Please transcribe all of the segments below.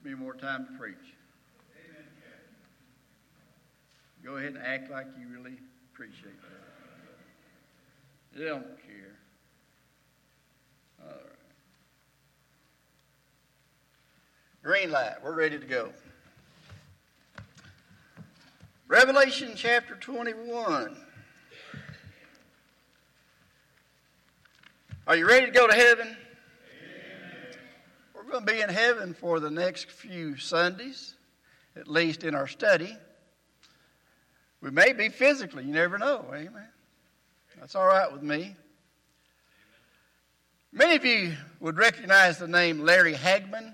me more time to preach. Go ahead and act like you really appreciate that. They don't care. All right. Green light. We're ready to go. Revelation chapter 21. Are you ready to go to heaven? Amen. We're going to be in heaven for the next few Sundays, at least in our study. We may be physically, you never know, amen. That's all right with me. Many of you would recognize the name Larry Hagman.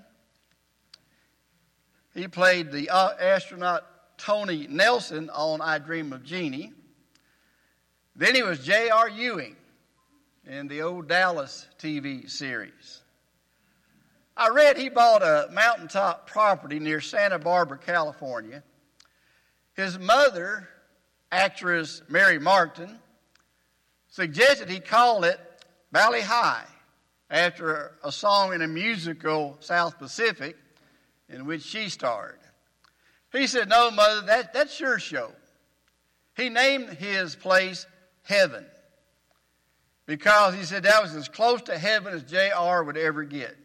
He played the astronaut Tony Nelson on I Dream of Jeannie. Then he was J.R. Ewing in the old Dallas TV series. I read he bought a mountaintop property near Santa Barbara, California. His mother, actress Mary Martin, suggested he call it Valley High after a song in a musical, South Pacific, in which she starred. He said, "No, Mother, that's your show." He named his place Heaven because he said that was as close to heaven as J.R. would ever get.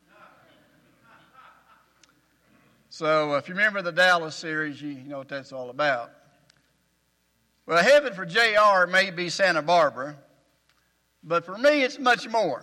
So if you remember the Dallas series, you know what that's all about. Well, heaven for J.R. may be Santa Barbara, but for me it's much more.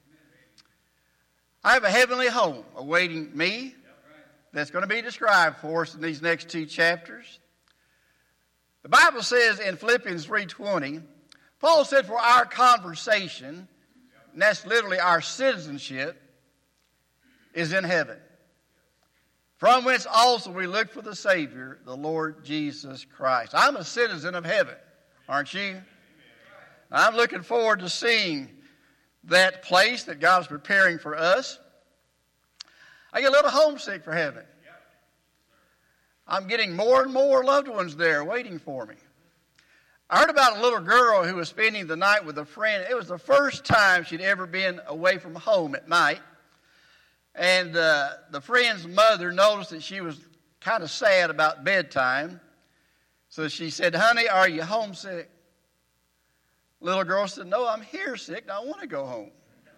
I have a heavenly home awaiting me that's going to be described for us in these next two chapters. The Bible says in Philippians 3:20, Paul said for our conversation, and that's literally our citizenship, is in heaven, from whence also we look for the Savior, the Lord Jesus Christ. I'm a citizen of heaven, aren't you? I'm looking forward to seeing that place that God is preparing for us. I get a little homesick for heaven. I'm getting more and more loved ones there waiting for me. I heard about a little girl who was spending the night with a friend. It was the first time she'd ever been away from home at night. And the friend's mother noticed that she was kind of sad about bedtime. So she said, "Honey, are you homesick?" Little girl said, "No, I'm here sick and I want to go home."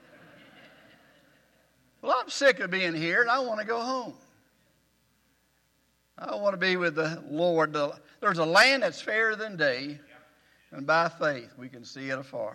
"Well, I'm sick of being here and I want to go home. I want to be with the Lord. There's a land that's fairer than day, and by faith we can see it afar."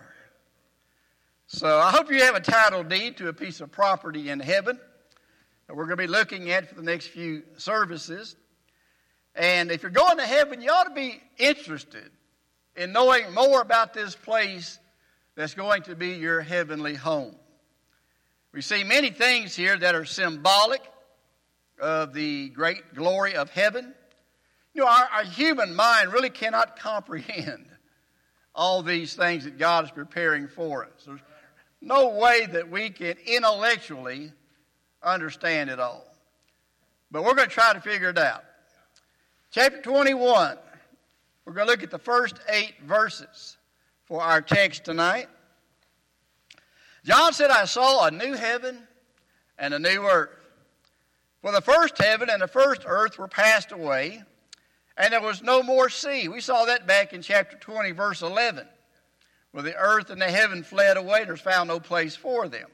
So I hope you have a title deed to a piece of property in heaven that we're going to be looking at for the next few services. And if you're going to heaven, you ought to be interested in knowing more about this place that's going to be your heavenly home. We see many things here that are symbolic of the great glory of heaven. You know, our human mind really cannot comprehend all these things that God is preparing for us. There's no way that we can intellectually understand it all. But we're going to try to figure it out. Chapter 21, we're going to look at the first 8 verses for our text tonight. John said, "I saw a new heaven and a new earth. For the first heaven and the first earth were passed away, and there was no more sea." We saw that back in chapter 20, verse 11, where the earth and the heaven fled away, and there was found no place for them.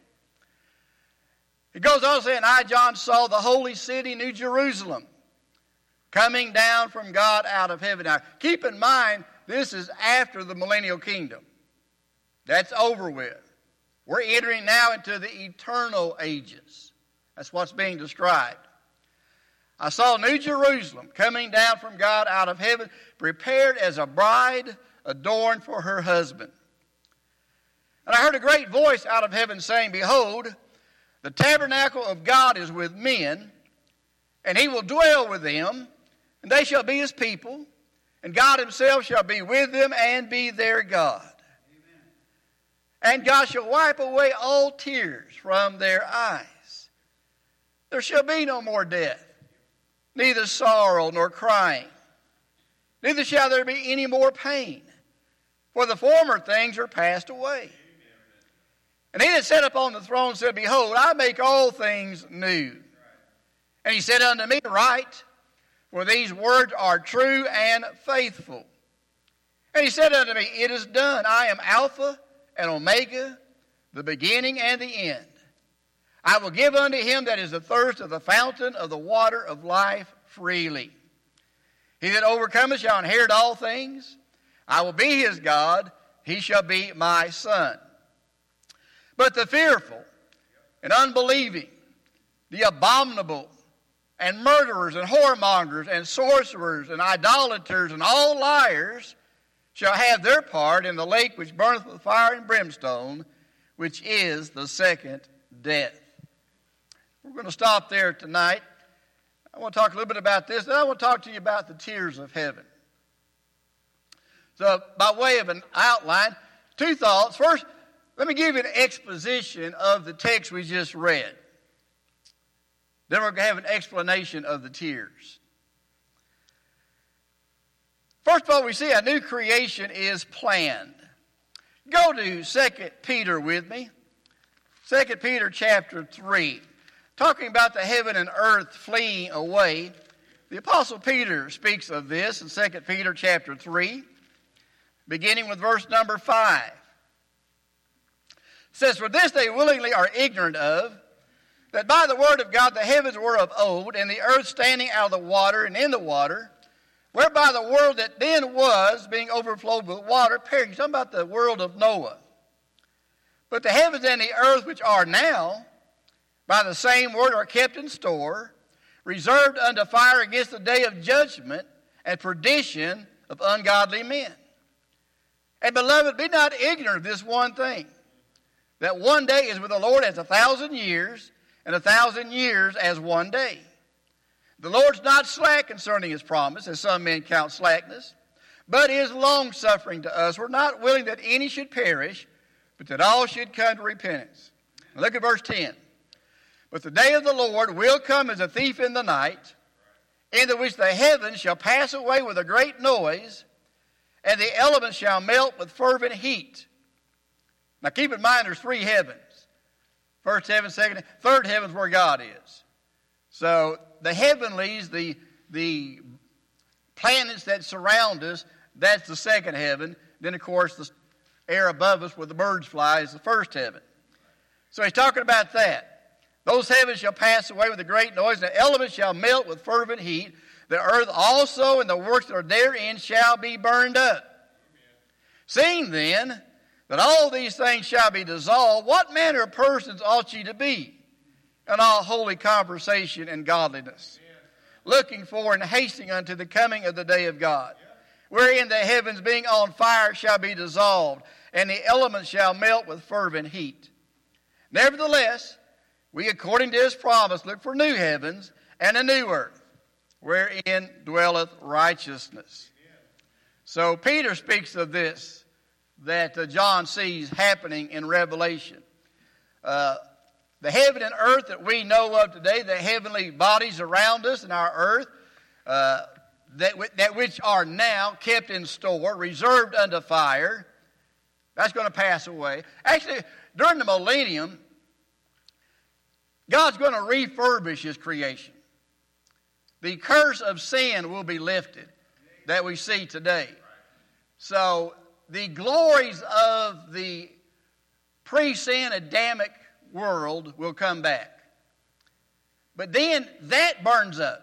It goes on saying, "I, John, saw the holy city, New Jerusalem, coming down from God out of heaven." Now, keep in mind, this is after the millennial kingdom. That's over with. We're entering now into the eternal ages. That's what's being described. "I saw New Jerusalem coming down from God out of heaven, prepared as a bride adorned for her husband. And I heard a great voice out of heaven saying, Behold, the tabernacle of God is with men, and he will dwell with them, and they shall be his people, and God himself shall be with them and be their God. Amen. And God shall wipe away all tears from their eyes. There shall be no more death, neither sorrow nor crying, neither shall there be any more pain, for the former things are passed away. And he that sat upon the throne said, Behold, I make all things new. And he said unto me, Write, for these words are true and faithful. And he said unto me, It is done. I am Alpha and Omega, the beginning and the end. I will give unto him that is athirst of the fountain of the water of life freely. He that overcometh shall inherit all things. I will be his God. He shall be my son. But the fearful and unbelieving, the abominable, and murderers, and whoremongers, and sorcerers, and idolaters, and all liars shall have their part in the lake which burneth with fire and brimstone, which is the second death. We're going to stop there tonight. I want to talk a little bit about this, and I want to talk to you about the tears of heaven. So, by way of an outline, two thoughts. First, let me give you an exposition of the text we just read. Then we're going to have an explanation of the tears. First of all, we see a new creation is planned. Go to 2 Peter with me. 2 Peter chapter 3. Talking about the heaven and earth fleeing away. The Apostle Peter speaks of this in 2 Peter chapter 3, beginning with verse number 5. It says, For this they willingly are ignorant of, that by the word of God the heavens were of old, and the earth standing out of the water and in the water, whereby the world that then was, being overflowed with water, perished. He's talking about the world of Noah. But the heavens and the earth which are now, by the same word are kept in store, reserved unto fire against the day of judgment and perdition of ungodly men. And beloved, be not ignorant of this one thing, that one day is with the Lord as 1,000 years, and 1,000 years as one day. The Lord's not slack concerning his promise, as some men count slackness, but is longsuffering to us. We're not willing that any should perish, but that all should come to repentance. Now look at verse 10. But the day of the Lord will come as a thief in the night, in the which the heavens shall pass away with a great noise, and the elements shall melt with fervent heat. Now keep in mind there's three heavens. First heaven, second, third heaven is where God is. So the heavenlies, the planets that surround us, that's the second heaven. Then, of course, the air above us where the birds fly is the first heaven. So he's talking about that. Those heavens shall pass away with a great noise, and the elements shall melt with fervent heat. The earth also and the works that are therein shall be burned up. Amen. Seeing then that all these things shall be dissolved, what manner of persons ought ye to be in all holy conversation and godliness, looking for and hasting unto the coming of the day of God, wherein the heavens being on fire shall be dissolved, and the elements shall melt with fervent heat. Nevertheless, we according to his promise look for new heavens and a new earth, wherein dwelleth righteousness. So Peter speaks of this, that John sees happening in Revelation. The heaven and earth that we know of today, the heavenly bodies around us in our earth, that which are now kept in store, reserved unto fire, that's going to pass away. Actually, during the millennium, God's going to refurbish his creation. The curse of sin will be lifted that we see today. So the glories of the pre-sin Adamic world will come back. But then that burns up.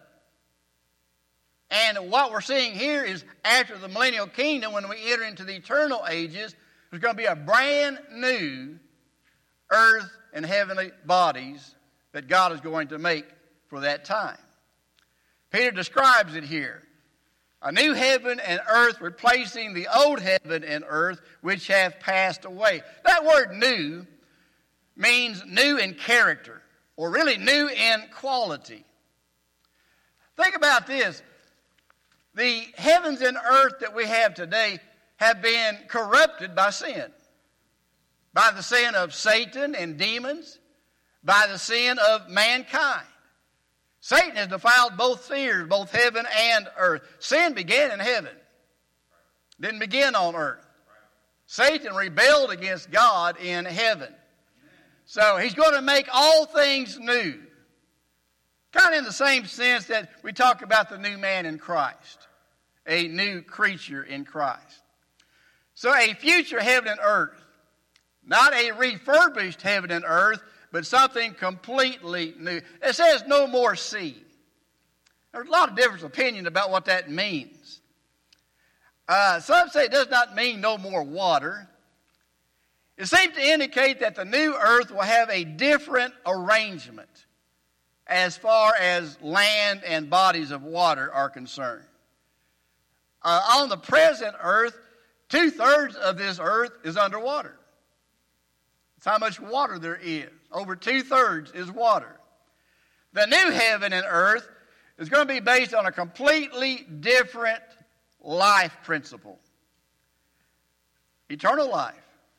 And what we're seeing here is after the millennial kingdom, when we enter into the eternal ages, there's going to be a brand new earth and heavenly bodies that God is going to make for that time. Peter describes it here. A new heaven and earth replacing the old heaven and earth which have passed away. That word new means new in character, or really new in quality. Think about this. The heavens and earth that we have today have been corrupted by sin. By the sin of Satan and demons, by the sin of mankind. Satan has defiled both spheres, both heaven and earth. Sin began in heaven. Didn't begin on earth. Satan rebelled against God in heaven. So he's going to make all things new. Kind of in the same sense that we talk about the new man in Christ, a new creature in Christ. So a future heaven and earth, not a refurbished heaven and earth, but something completely new. It says no more sea. There's a lot of different opinion about what that means. Some say it does not mean no more water. It seems to indicate that the new earth will have a different arrangement as far as land and bodies of water are concerned. On the present earth, 2/3 of this earth is underwater. That's how much water there is. Over 2/3 is water. The new heaven and earth is going to be based on a completely different life principle. Eternal life.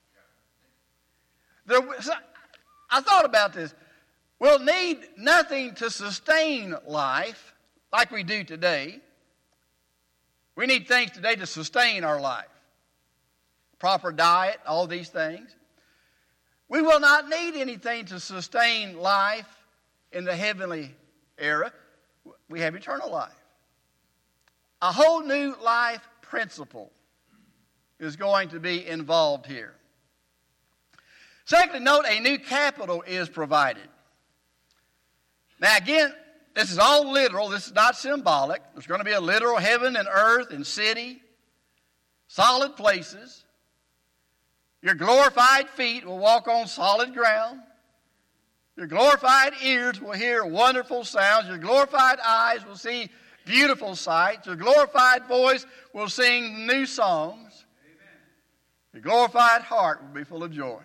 I thought about this. We'll need nothing to sustain life like we do today. We need things today to sustain our life. Proper diet, all these things. We will not need anything to sustain life in the heavenly era. We have eternal life. A whole new life principle is going to be involved here. Secondly, note a new capital is provided. Now again, this is all literal. This is not symbolic. There's going to be a literal heaven and earth and city, solid places. Your glorified feet will walk on solid ground. Your glorified ears will hear wonderful sounds. Your glorified eyes will see beautiful sights. Your glorified voice will sing new songs. Amen. Your glorified heart will be full of joy.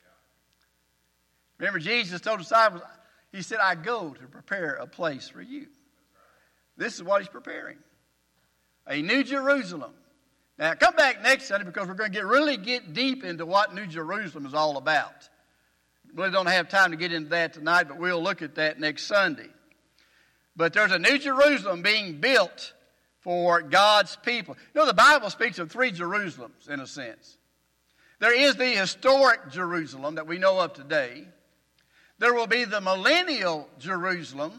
Remember, Jesus told the disciples, he said, I go to prepare a place for you. This is what he's preparing. A new Jerusalem. Now, come back next Sunday because we're going to really get deep into what New Jerusalem is all about. We really don't have time to get into that tonight, but we'll look at that next Sunday. But there's a New Jerusalem being built for God's people. You know, the Bible speaks of 3 Jerusalems, in a sense. There is the historic Jerusalem that we know of today. There will be the millennial Jerusalem,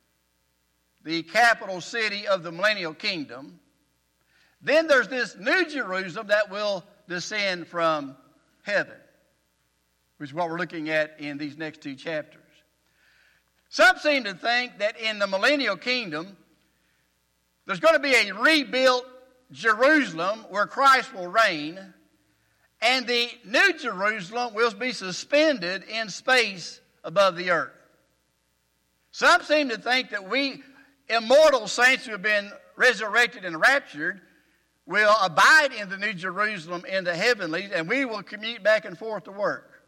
the capital city of the millennial kingdom. Then there's this new Jerusalem that will descend from heaven, which is what we're looking at in these next 2 chapters. Some seem to think that in the millennial kingdom, there's going to be a rebuilt Jerusalem where Christ will reign, and the new Jerusalem will be suspended in space above the earth. Some seem to think that we immortal saints who have been resurrected and raptured will abide in the New Jerusalem in the heavenlies, and we will commute back and forth to work.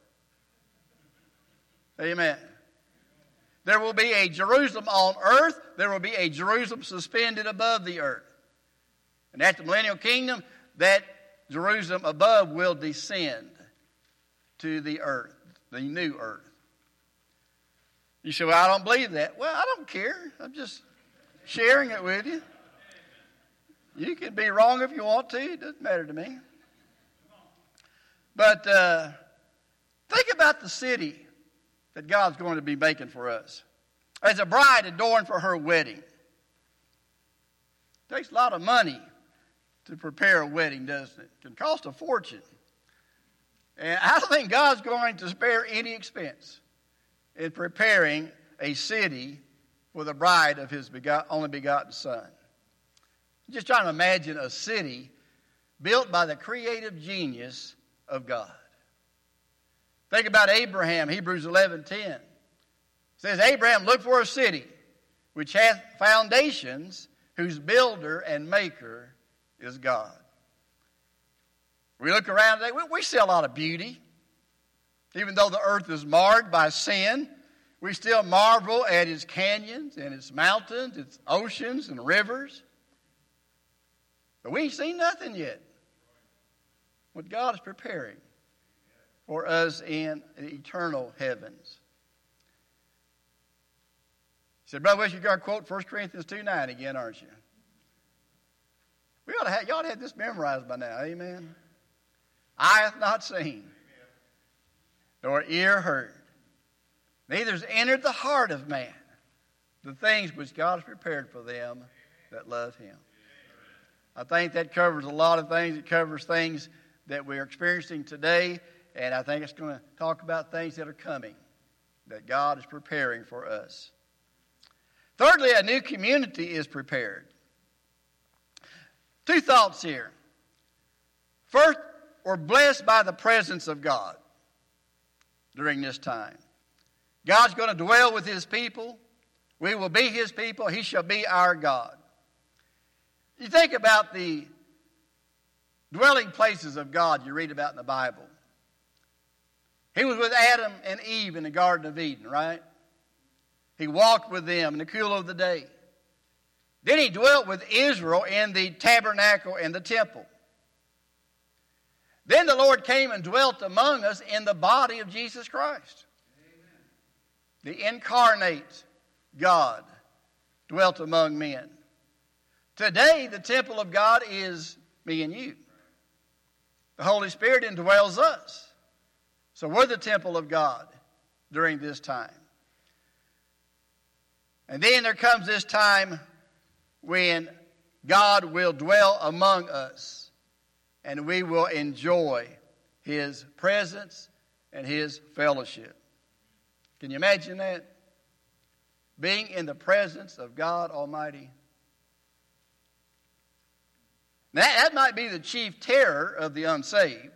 Amen. There will be a Jerusalem on earth. There will be a Jerusalem suspended above the earth. And at the millennial kingdom, that Jerusalem above will descend to the earth, the new earth. You say, well, I don't believe that. Well, I don't care. I'm just sharing it with you. You can be wrong if you want to. It doesn't matter to me. But think about the city that God's going to be making for us. As a bride adorned for her wedding. It takes a lot of money to prepare a wedding, doesn't it? It can cost a fortune. And I don't think God's going to spare any expense in preparing a city for the bride of his only begotten Son. I'm just trying to imagine a city built by the creative genius of God. Think about Abraham, Hebrews 11:10. It says, Abraham looked for a city which hath foundations, whose builder and maker is God. We look around today, we see a lot of beauty. Even though the earth is marred by sin, we still marvel at its canyons and its mountains, its oceans and rivers. But we ain't seen nothing yet. What God is preparing for us in the eternal heavens. He said, Brother West, you're going to quote 1 Corinthians 2:9 again, aren't you? You ought to have this memorized by now, amen? Eye hath not seen, nor ear heard, neither has entered the heart of man the things which God has prepared for them that love Him. I think that covers a lot of things. It covers things that we're experiencing today, and I think it's going to talk about things that are coming, that God is preparing for us. Thirdly, a new community is prepared. Two thoughts here. First, we're blessed by the presence of God during this time. God's going to dwell with His people. We will be His people. He shall be our God. You think about the dwelling places of God you read about in the Bible. He was with Adam and Eve in the Garden of Eden, right? He walked with them in the cool of the day. Then He dwelt with Israel in the tabernacle and the temple. Then the Lord came and dwelt among us in the body of Jesus Christ. Amen. The incarnate God dwelt among men. Today, the temple of God is me and you. The Holy Spirit indwells us. So we're the temple of God during this time. And then there comes this time when God will dwell among us, and we will enjoy His presence and His fellowship. Can you imagine that? Being in the presence of God Almighty. Now, that might be the chief terror of the unsaved,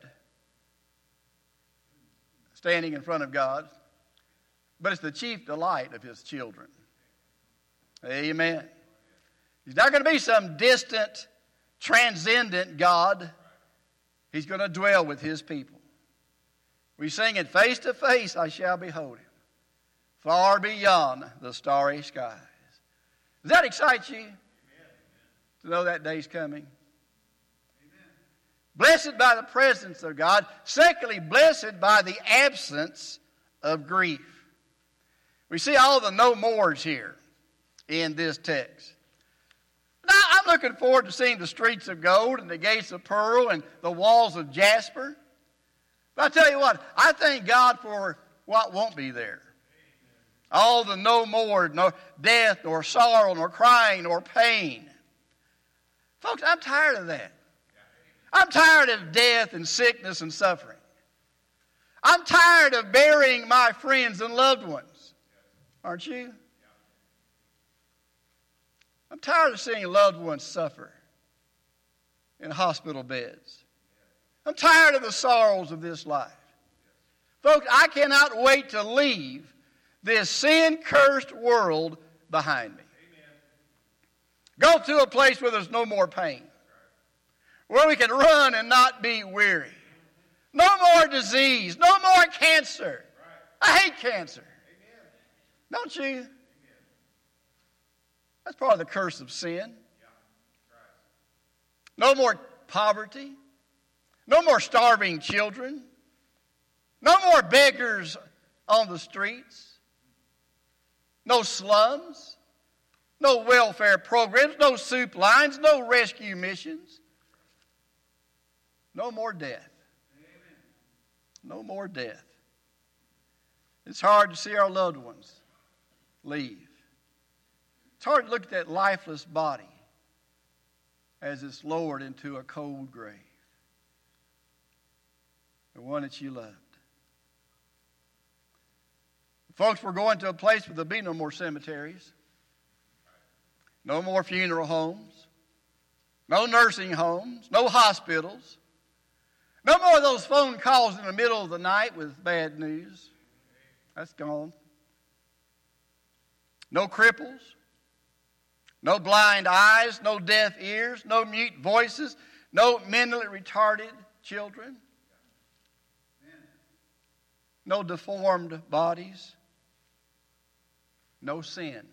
standing in front of God, but it's the chief delight of His children. Amen. He's not going to be some distant, transcendent God. He's going to dwell with His people. We sing it, face to face I shall behold Him, far beyond the starry skies. Does that excite you? Amen. To know that day's coming? Amen. Blessed by the presence of God. Secondly, blessed by the absence of grief. We see all the no mores here in this text. Now, I'm looking forward to seeing the streets of gold and the gates of pearl and the walls of jasper. But I tell you what, I thank God for what won't be there. All the no more, no death, nor sorrow, nor crying, nor pain. Folks, I'm tired of that. I'm tired of death and sickness and suffering. I'm tired of burying my friends and loved ones. Aren't you? I'm tired of seeing loved ones suffer in hospital beds. I'm tired of the sorrows of this life. Folks, I cannot wait to leave this sin-cursed world behind me. Go to a place where there's no more pain, where we can run and not be weary. No more disease, no more cancer. I hate cancer. Don't you? That's part of the curse of sin. No more poverty. No more starving children. No more beggars on the streets. No slums. No welfare programs. No soup lines. No rescue missions. No more death. No more death. It's hard to see our loved ones leave. It's hard to look at that lifeless body as it's lowered into a cold grave. The one that you loved. Folks, we're going to a place where there'll be no more cemeteries. No more funeral homes. No nursing homes. No hospitals. No more of those phone calls in the middle of the night with bad news. That's gone. No cripples. No blind eyes, no deaf ears, no mute voices, no mentally retarded children, no deformed bodies, no sin,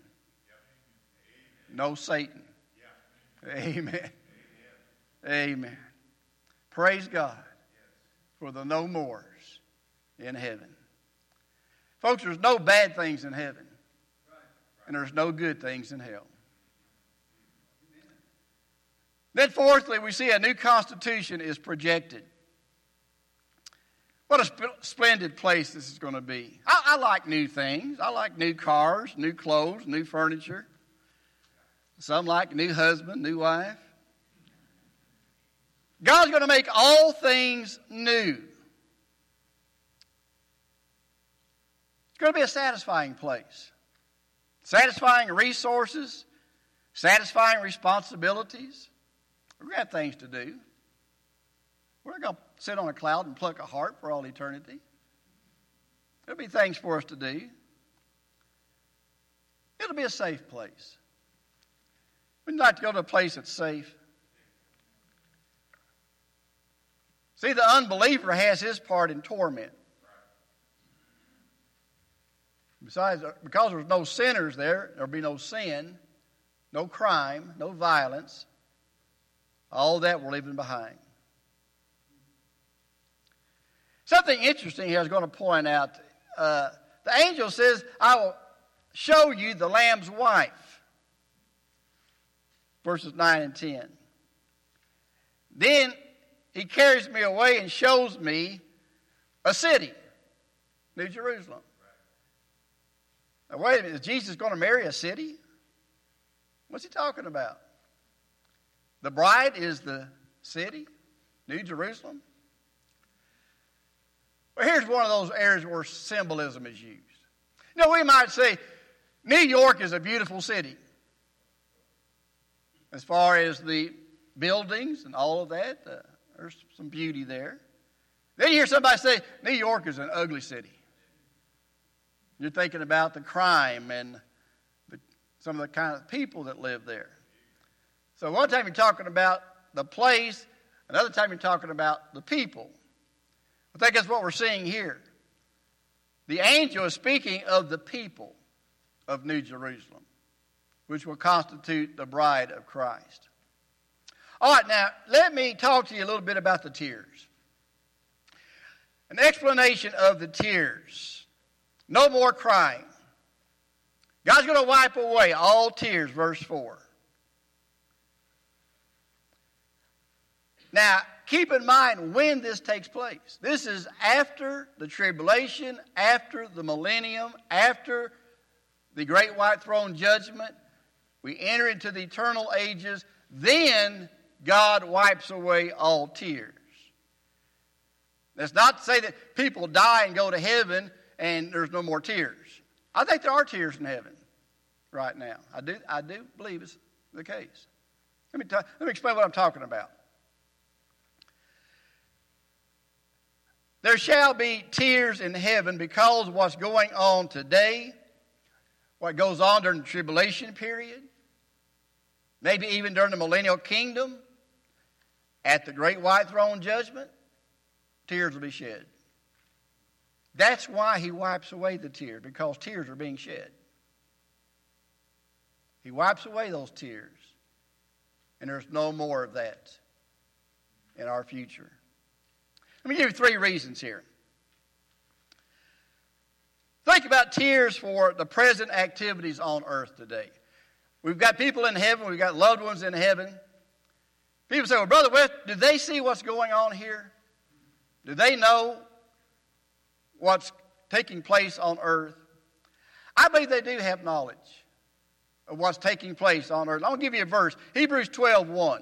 no Satan. Amen. Amen. Praise God for the no mores in heaven. Folks, there's no bad things in heaven, and there's no good things in hell. Then fourthly, we see a new constitution is projected. What a splendid place this is going to be. I like new things. I like new cars, new clothes, new furniture. Some like a new husband, new wife. God's going to make all things new. It's going to be a satisfying place. Satisfying resources, satisfying responsibilities. We're going to have things to do. We're not going to sit on a cloud and pluck a harp for all eternity. There'll be things for us to do. It'll be a safe place. We'd like to go to a place that's safe. See, the unbeliever has his part in torment. Besides, because there's no sinners there'll be no sin, no crime, no violence. All that we're leaving behind. Something interesting here I was going to point out. The angel says, I will show you the Lamb's wife. Verses 9 and 10. Then he carries me away and shows me a city, New Jerusalem. Now, wait a minute. Is Jesus going to marry a city? What's he talking about? The bride is the city, New Jerusalem? Well, here's one of those areas where symbolism is used. You know, we might say New York is a beautiful city. As far as the buildings and all of that, there's some beauty there. Then you hear somebody say, New York is an ugly city. You're thinking about the crime and some of the kind of people that live there. So one time you're talking about the place, another time you're talking about the people. I think that's what we're seeing here. The angel is speaking of the people of New Jerusalem, which will constitute the bride of Christ. All right, now, let me talk to you a little bit about the tears. An explanation of the tears. No more crying. God's going to wipe away all tears, verse 4. Now, keep in mind when this takes place. This is after the tribulation, after the millennium, after the great white throne judgment. We enter into the eternal ages. Then God wipes away all tears. That's not to say that people die and go to heaven and there's no more tears. I think there are tears in heaven right now. I do believe it's the case. Let me explain what I'm talking about. There shall be tears in heaven because of what's going on today, what goes on during the tribulation period, maybe even during the millennial kingdom, at the great white throne judgment, tears will be shed. That's why he wipes away the tears, because tears are being shed. He wipes away those tears, and there's no more of that in our future. Let me give you 3 reasons here. Think about tears for the present activities on earth today. We've got people in heaven. We've got loved ones in heaven. People say, well, Brother West, do they see what's going on here? Do they know what's taking place on earth? I believe they do have knowledge of what's taking place on earth. I'll give you a verse. Hebrews 12:1.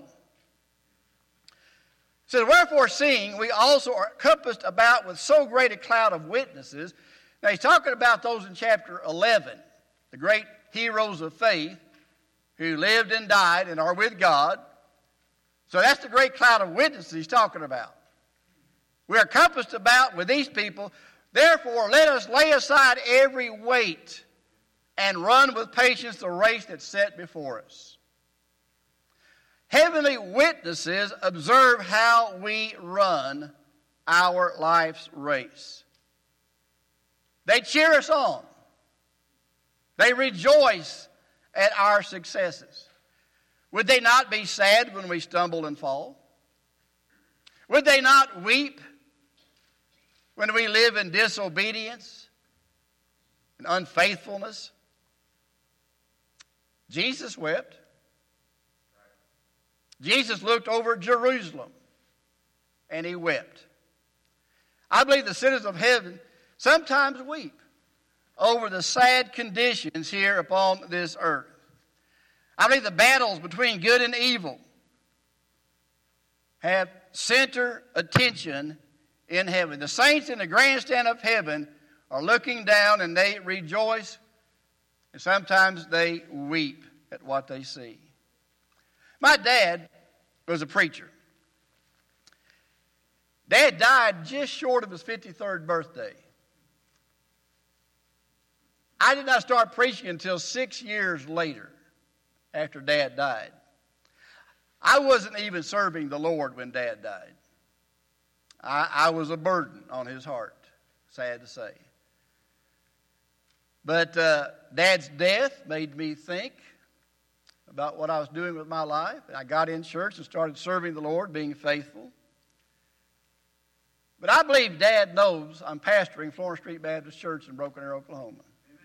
It says, wherefore seeing we also are compassed about with so great a cloud of witnesses. Now he's talking about those in chapter 11, the great heroes of faith who lived and died and are with God. So that's the great cloud of witnesses he's talking about. We are compassed about with these people. Therefore, let us lay aside every weight and run with patience the race that's set before us. Heavenly witnesses observe how we run our life's race. They cheer us on. They rejoice at our successes. Would they not be sad when we stumble and fall? Would they not weep when we live in disobedience and unfaithfulness? Jesus wept. Jesus looked over Jerusalem and he wept. I believe the citizens of heaven sometimes weep over the sad conditions here upon this earth. I believe the battles between good and evil have center attention in heaven. The saints in the grandstand of heaven are looking down and they rejoice, and sometimes they weep at what they see. My dad was a preacher. Dad died just short of his 53rd birthday. I did not start preaching until 6 years later after Dad died. I wasn't even serving the Lord when Dad died. I was a burden on his heart, sad to say. But Dad's death made me think about what I was doing with my life. And I got in church and started serving the Lord, being faithful. But I believe Dad knows I'm pastoring Florence Street Baptist Church in Broken Arrow, Oklahoma.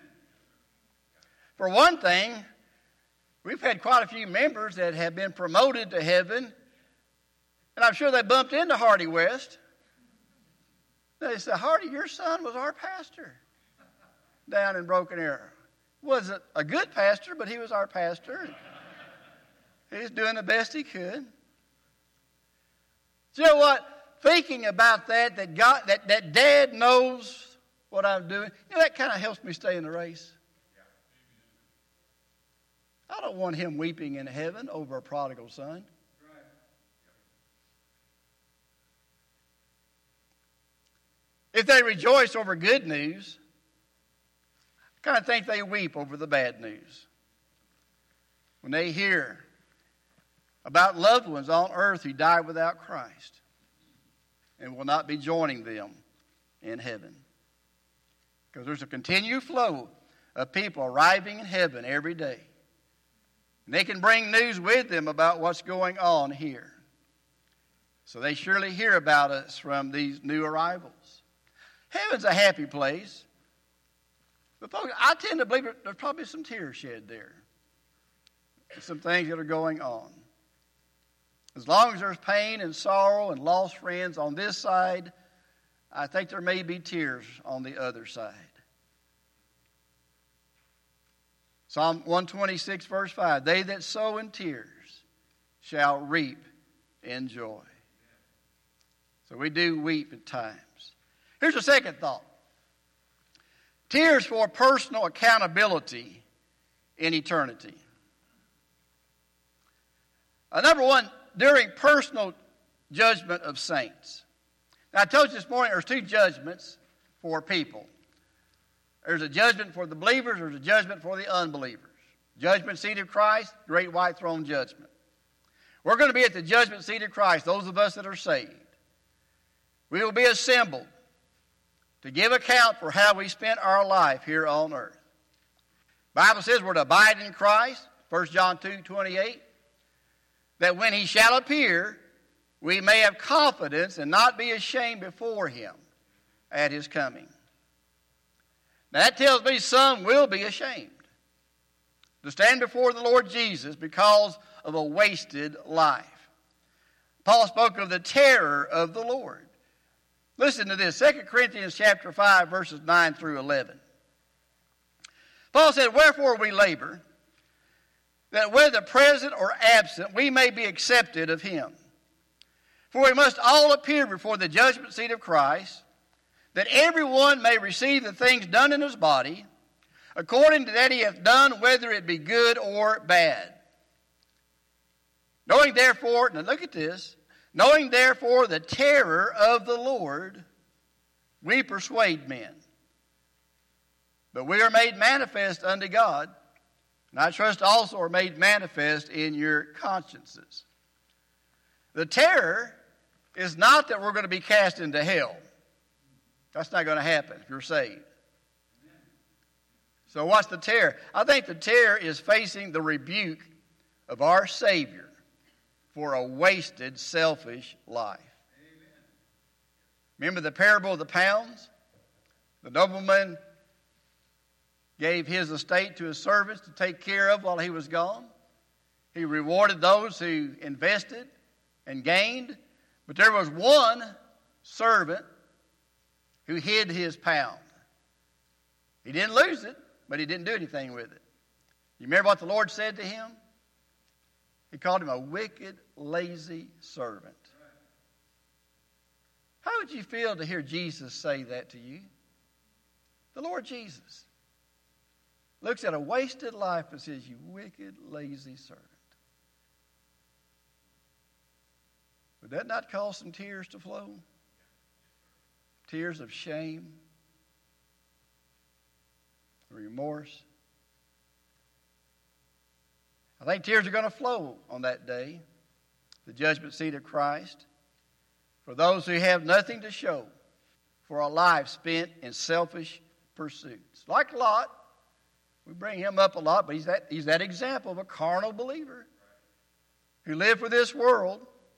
For one thing, we've had quite a few members that have been promoted to heaven, and I'm sure they bumped into Hardy West. They said, Hardy, your son was our pastor down in Broken Arrow. Wasn't a good pastor, but he was our pastor. He's doing the best he could. So you know what? Thinking about that Dad knows what I'm doing, that kind of helps me stay in the race. I don't want him weeping in heaven over a prodigal son. If they rejoice over good news, I kind of think they weep over the bad news. When they hear about loved ones on earth who died without Christ and will not be joining them in heaven. Because there's a continued flow of people arriving in heaven every day. And they can bring news with them about what's going on here. So they surely hear about us from these new arrivals. Heaven's a happy place. But folks, I tend to believe there's probably some tears shed there. Some things that are going on. As long as there's pain and sorrow and lost friends on this side, I think there may be tears on the other side. Psalm 126, verse 5, they that sow in tears shall reap in joy. So we do weep at times. Here's a second thought. Tears for personal accountability in eternity. Number one, during personal judgment of saints. Now, I told you this morning there's two judgments for people. There's a judgment for the believers, there's a judgment for the unbelievers. Judgment seat of Christ, great white throne judgment. We're going to be at the judgment seat of Christ, those of us that are saved. We will be assembled to give account for how we spent our life here on earth. The Bible says we're to abide in Christ, 1 John 2:28, that when he shall appear, we may have confidence and not be ashamed before him at his coming. Now that tells me some will be ashamed to stand before the Lord Jesus because of a wasted life. Paul spoke of the terror of the Lord. Listen to this, 2 Corinthians chapter 5, verses 9 through 11. Paul said, wherefore we labor, that whether present or absent, we may be accepted of him. For we must all appear before the judgment seat of Christ, that everyone may receive the things done in his body, according to that he hath done, whether it be good or bad. Knowing therefore, now look at this, knowing therefore the terror of the Lord, we persuade men. But we are made manifest unto God, and I trust also are made manifest in your consciences. The terror is not that we're going to be cast into hell. That's not going to happen if you're saved. So what's the terror? I think the terror is facing the rebuke of our Savior for a wasted, selfish life. Amen. Remember the parable of the pounds? The nobleman gave his estate to his servants to take care of while he was gone. He rewarded those who invested and gained. But there was one servant who hid his pound. He didn't lose it, but he didn't do anything with it. You remember what the Lord said to him? He called him a wicked, lazy servant. How would you feel to hear Jesus say that to you? The Lord Jesus looks at a wasted life and says, you wicked, lazy servant. Would that not cause some tears to flow? Tears of shame, remorse. I think tears are going to flow on that day, the judgment seat of Christ, for those who have nothing to show for a life spent in selfish pursuits. Like Lot, we bring him up a lot, but he's that example of a carnal believer who lived for this world.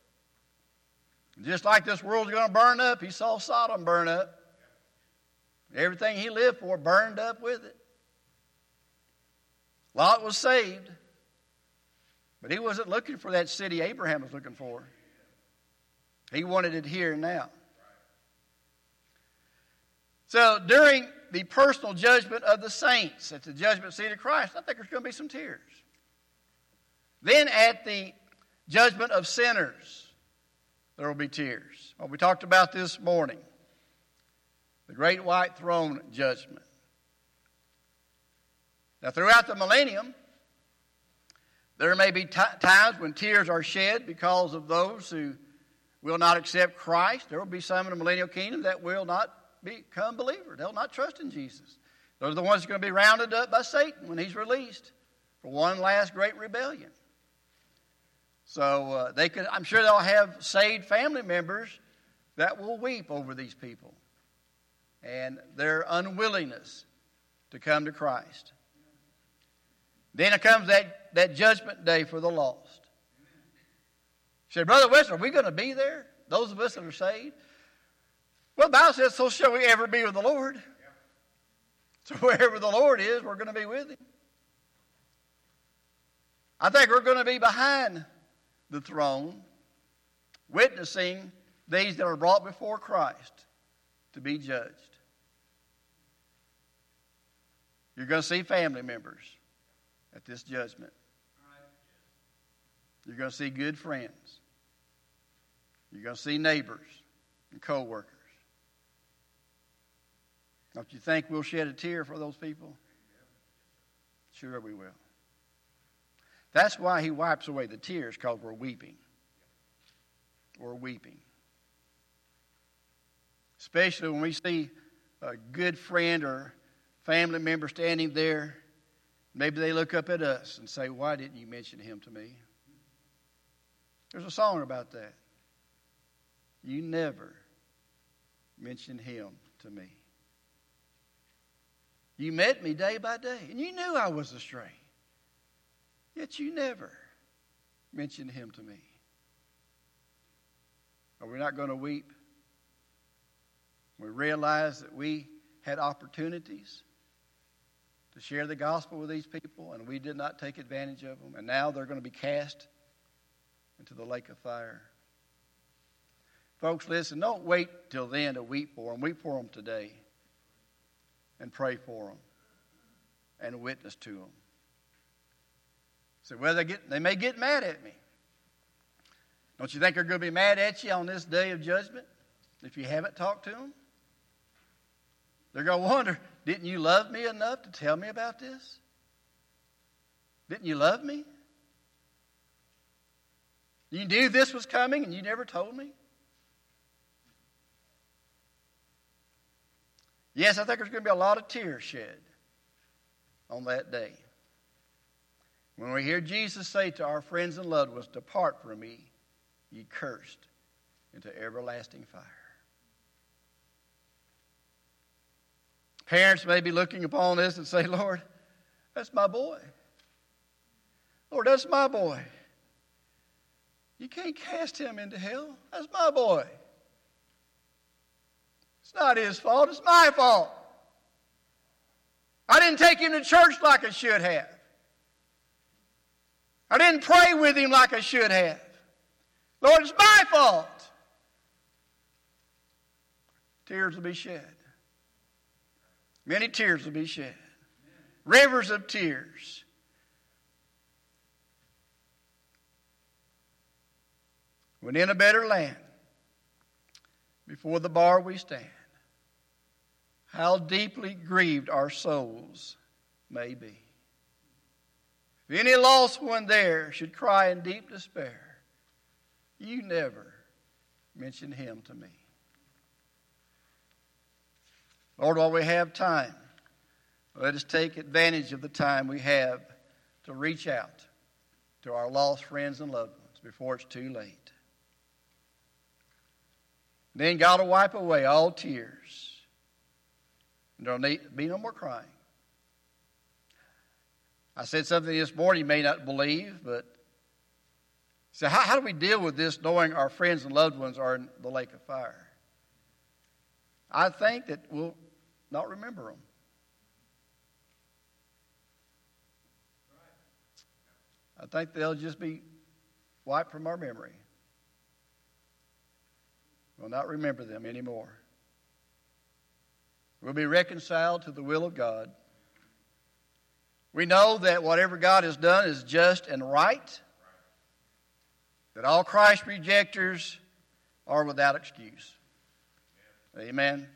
Just like this world's going to burn up, he saw Sodom burn up. Everything he lived for burned up with it. Lot was saved, but he wasn't looking for that city Abraham was looking for. He wanted it here and now. So during the personal judgment of the saints at the judgment seat of Christ, I think there's going to be some tears. Then at the judgment of sinners, there will be tears. Well, we talked about this morning. The great white throne judgment. Now, throughout the millennium, there may be times when tears are shed because of those who will not accept Christ. There will be some in the millennial kingdom that will not become believers. They'll not trust in Jesus. Those are the ones that are going to be rounded up by Satan when he's released for one last great rebellion. So I'm sure they'll have saved family members that will weep over these people and their unwillingness to come to Christ. Then it comes that judgment day for the lost. You say, Brother West, are we going to be there? Those of us that are saved? Well, the Bible says, so shall we ever be with the Lord. So wherever the Lord is, we're going to be with him. I think we're going to be behind the throne, witnessing these that are brought before Christ to be judged. You're going to see family members at this judgment. You're going to see good friends. You're going to see neighbors and co-workers. Don't you think we'll shed a tear for those people? Sure we will. That's why he wipes away the tears, because we're weeping. We're weeping. Especially when we see a good friend or family member standing there. Maybe they look up at us and say, why didn't you mention him to me? There's a song about that. You never mentioned him to me. You met me day by day, and you knew I was astray. Yet you never mentioned him to me. Are we not going to weep? We realize that we had opportunities to share the gospel with these people, and we did not take advantage of them, and now they're going to be cast into the lake of fire. Folks, listen, don't wait till then to weep for them. Weep for them today and pray for them and witness to them. So whether they may get mad at me. Don't you think they're going to be mad at you on this day of judgment if you haven't talked to them? They're going to wonder, didn't you love me enough to tell me about this? Didn't you love me? You knew this was coming and you never told me? Yes, I think there's going to be a lot of tears shed on that day. When we hear Jesus say to our friends and loved ones, depart from me, ye cursed, into everlasting fire. Parents may be looking upon this and say, Lord, that's my boy. Lord, that's my boy. You can't cast him into hell. That's my boy. It's not his fault. It's my fault. I didn't take him to church like I should have. I didn't pray with him like I should have. Lord, it's my fault. Tears will be shed. Many tears will be shed. Rivers of tears. When in a better land, before the bar we stand, how deeply grieved our souls may be. If any lost one there should cry in deep despair, you never mention him to me. Lord, while we have time, let us take advantage of the time we have to reach out to our lost friends and loved ones before it's too late. Then God will wipe away all tears. And there will be no more crying. I said something this morning you may not believe, but so how do we deal with this knowing our friends and loved ones are in the lake of fire? I think that we'll not remember them. I think they'll just be wiped from our memory. We'll not remember them anymore. We'll be reconciled to the will of God. We know that whatever God has done is just and right. That all Christ rejectors are without excuse. Amen.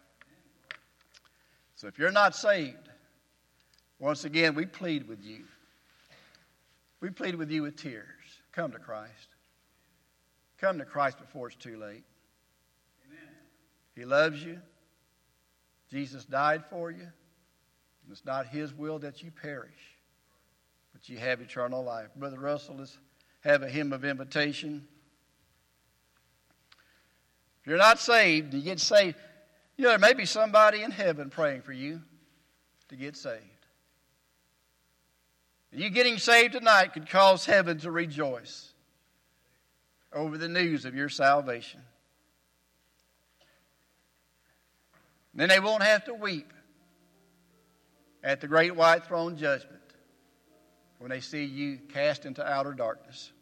So if you're not saved, once again, we plead with you. We plead with you with tears. Come to Christ. Come to Christ before it's too late. Amen. He loves you. Jesus died for you. And it's not his will that you perish, but you have eternal life. Brother Russell, let's have a hymn of invitation. If you're not saved, you get saved. You know, there may be somebody in heaven praying for you to get saved. And you getting saved tonight could cause heaven to rejoice over the news of your salvation. And then they won't have to weep at the great white throne judgment when they see you cast into outer darkness.